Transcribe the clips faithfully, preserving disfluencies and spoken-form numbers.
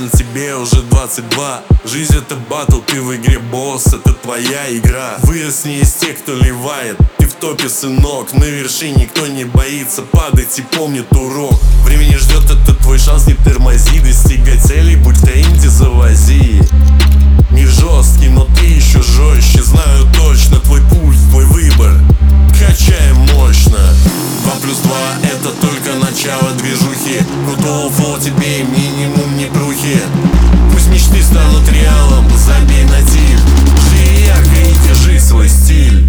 Братан, тебе уже двадцать два. Жизнь это батл, ты в игре босс, это твоя игра. Вырасни из тех, кто ливает. Ты в топе, сынок, на вершине никто не боится падать и помнит урок. Времени ждет, это твой шанс, не тормози. Достигай целей, будь в тренде, завози. Мир жесткий, но ты еще жестче. Знаю точно, твой пульс, твой выбор. Качаем мощно. Два плюс два это только начало движухи. Крутого флоу тебе и минимум не брухи. Пусть мечты станут реалом, забей на тиль. Живи ярко и держи свой стиль.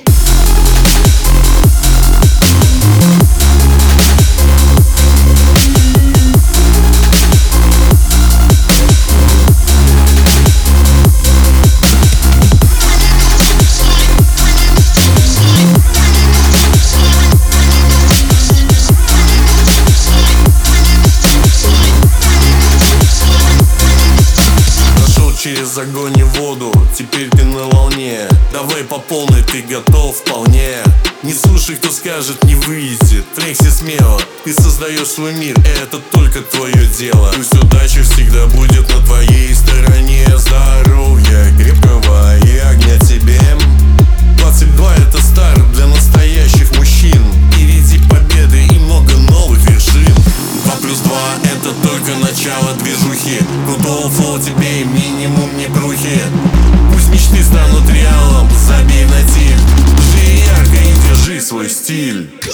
Через огонь и воду, теперь ты на волне. Давай по полной, ты готов вполне. Не слушай, кто скажет не выйдет. Флекси смело, ты создаешь свой мир, это только твое дело. Пусть удача всегда будет на твоей стороне. Здоровья крепкого и огня тебе. Двадцать два это старт для настоящих мужчин. Впереди победы и много новых вершин. Два плюс два это только начало движухи. Крутого флоу тебе и минимум не брухи. Пусть мечты станут реалом, забей на тиль. Живи ярко и держи свой стиль.